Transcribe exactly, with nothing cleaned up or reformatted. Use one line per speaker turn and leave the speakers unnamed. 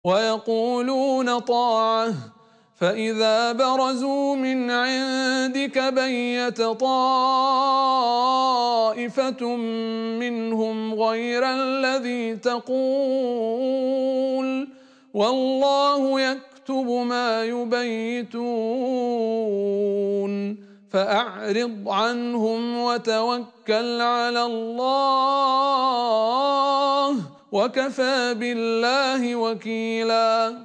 ويقولون طاعة فإذا برزوا من عندك بيت طائفة منهم غير الذي تقول والله يكتب ما يبيتون فأعرض عنهم وتوكل على الله وكفى بالله وكيلا.